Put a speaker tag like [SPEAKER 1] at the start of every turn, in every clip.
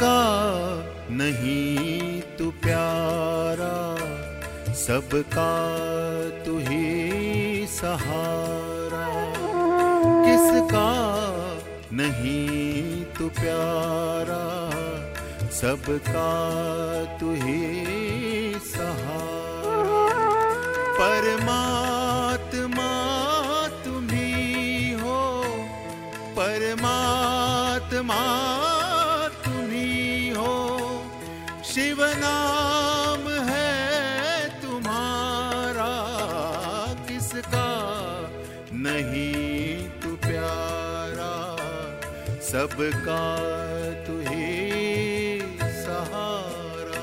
[SPEAKER 1] किसका नहीं तू प्यारा, सबका तू ही सहारा। किसका नहीं तू प्यारा, सबका तू ही सहारा। परमात्मा तुम ही हो, परमात्मा तुम ही हो। शिव नाम है तुम्हारा, किसका नहीं तू प्यारा, सबका तू ही सहारा।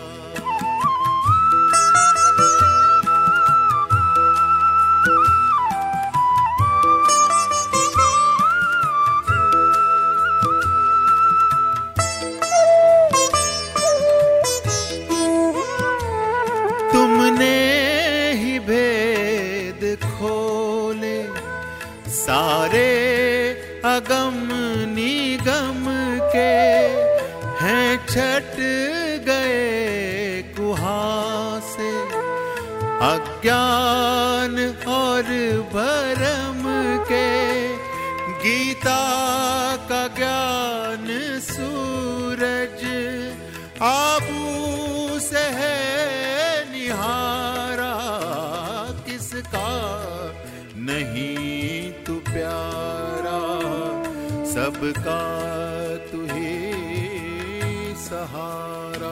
[SPEAKER 1] तुमने ही भेद खोले सारे अगम निगम के, हैं छट गए कुहासे अज्ञान और भरम के। गीता का ज्ञान सूरज आबू से है निहारा, किसका नहीं तू प्यारा, सबका तू ही सहारा।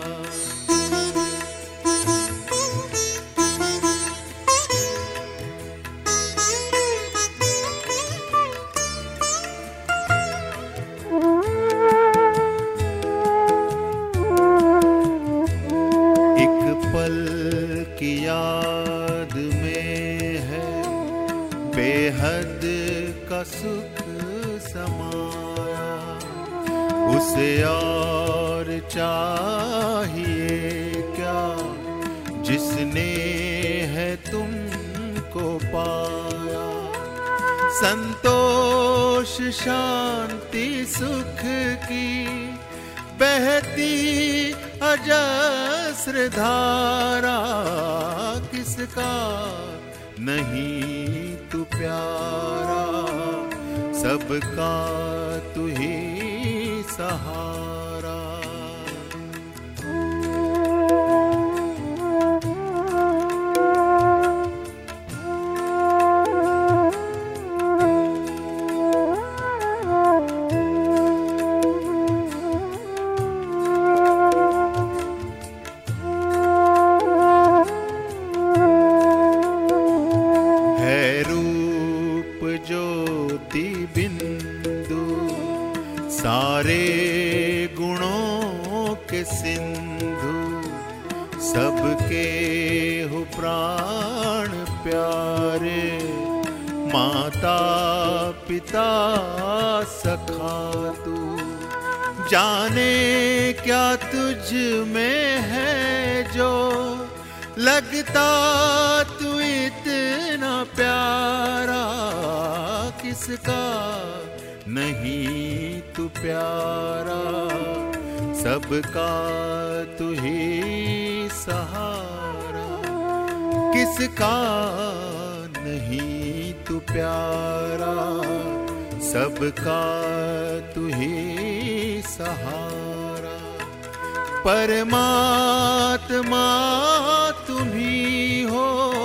[SPEAKER 1] एक पल की याद में है बेहद का सुख समाया, उसे और चाहिए क्या जिसने है तुमको पाया। संतोष शांति सुख की बहती अजस्र धारा, किसका नहीं तू प्यारा, सबका तू ही सहारा। ज्योति बिंदु सारे गुणों के सिंधु, सबके हो प्राण प्यारे। माता पिता सखा तू, जाने क्या तुझ में है जो लगता तू इतना प्यारा। किसका नहीं तू प्यारा, सबका तू ही सहारा। किसका नहीं तू प्यारा, सबका तू ही सहारा। परमात्मा तुम ही हो,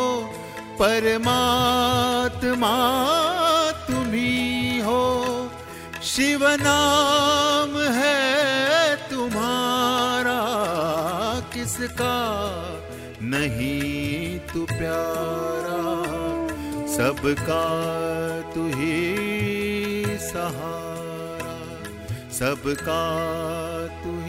[SPEAKER 1] परमात्मा तुम ही हो। शिव नाम है तुम्हारा, किसका नहीं तू प्यारा, सबका तू ही सहारा, सबका तू